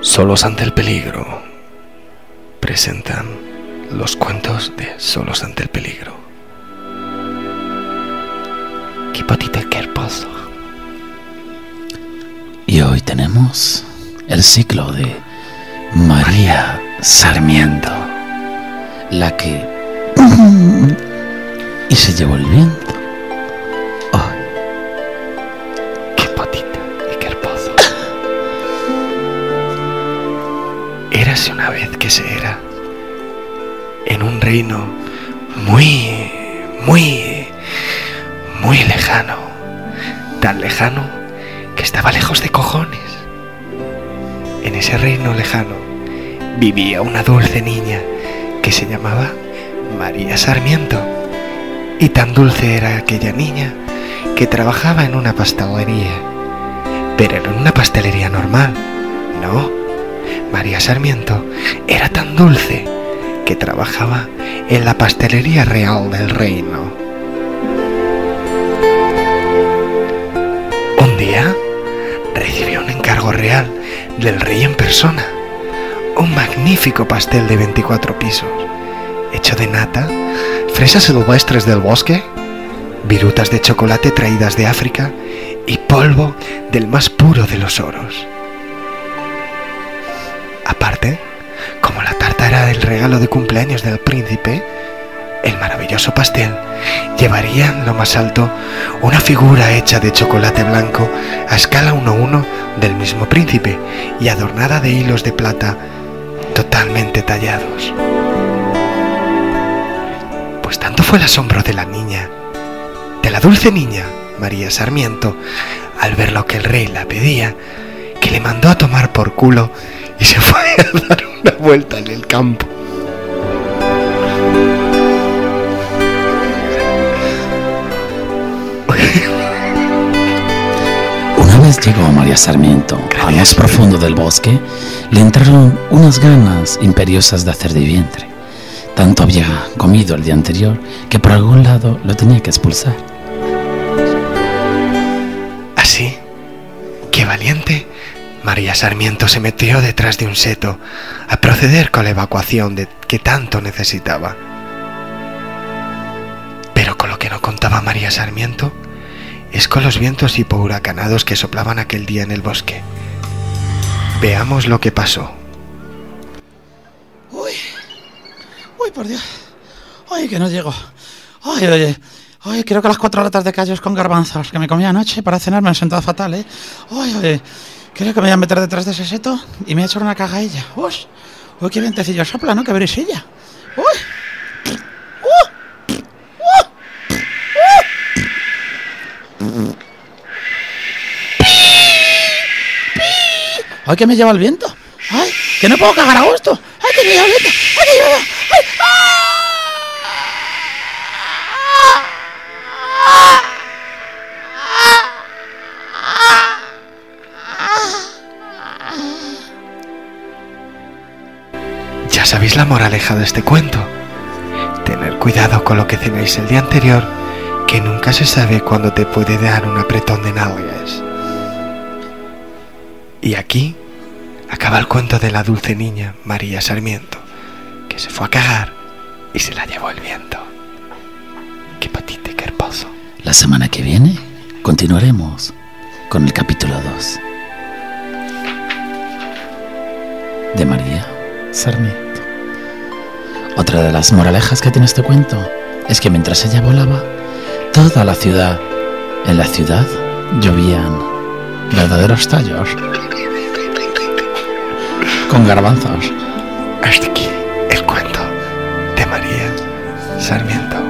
Solos ante el peligro presentan los cuentos de Solos ante el peligro. Qué patita, qué hermoso. Y hoy tenemos el ciclo de María Sarmiento, la que y se llevó el viento. Oh. Qué patita y qué hermoso. Érase una vez que se era, en un reino muy lejano, tan lejano que estaba lejos de cojones. En ese reino lejano vivía una dulce niña que se llamaba María Sarmiento, y tan dulce era aquella niña que trabajaba en una pastelería, pero en una pastelería normal, no. María Sarmiento era tan dulce que trabajaba en la pastelería real del reino. Un día recibió un encargo real del rey en persona, un magnífico pastel de 24 pisos, hecho de nata, fresas silvestres del bosque, virutas de chocolate traídas de África y polvo del más puro de los oros. Aparte, como la tarta era el regalo de cumpleaños del príncipe, el maravilloso pastel llevaría en lo más alto una figura hecha de chocolate blanco a escala 1:1 del mismo príncipe y adornada de hilos de plata totalmente tallados. Pues tanto fue el asombro de la niña, de la dulce niña María Sarmiento, al ver lo que el rey la pedía, que le mandó a tomar por culo y se fue a dar una vuelta en el campo. Una vez llegó María Sarmiento al más profundo del bosque, le entraron unas ganas imperiosas de hacer de vientre. Tanto había comido el día anterior que por algún lado lo tenía que expulsar. Así que valiente, María Sarmiento se metió detrás de un seto a proceder con la evacuación que tanto necesitaba. Pero con lo que no contaba María Sarmiento es con los vientos hipohuracanados que soplaban aquel día en el bosque. Veamos lo que pasó. Uy, por Dios. Ay, que no llego. Ay, oye. Ay, creo que las 4 latas de callos con garbanzos que me comí anoche para cenar me han sentado fatal, ¿eh? Ay, oye. Creo que me voy a meter detrás de ese seto y me voy a echar una cagadilla. Uy, qué vientecillo sopla, ¿no? Qué brisilla. Ay, que me lleva el viento. Ay, que no puedo cagar a gusto. Ay, que me lleva el viento. Ay, que me lleva. Ay, Ya sabéis la moraleja de este cuento. Tener cuidado con lo que cenáis el día anterior, que nunca se sabe cuándo te puede dar un apretón de nalgas. Y aquí acaba el cuento de la dulce niña María Sarmiento, que se fue a cagar y se la llevó el viento. Qué patita y qué hermoso. La semana que viene continuaremos con el capítulo 2 de María Sarmiento. Otra de las moralejas que tiene este cuento es que mientras ella volaba, toda la ciudad, en la ciudad llovían verdaderos tallos con garbanzos. Hasta aquí el cuento de María Sarmiento.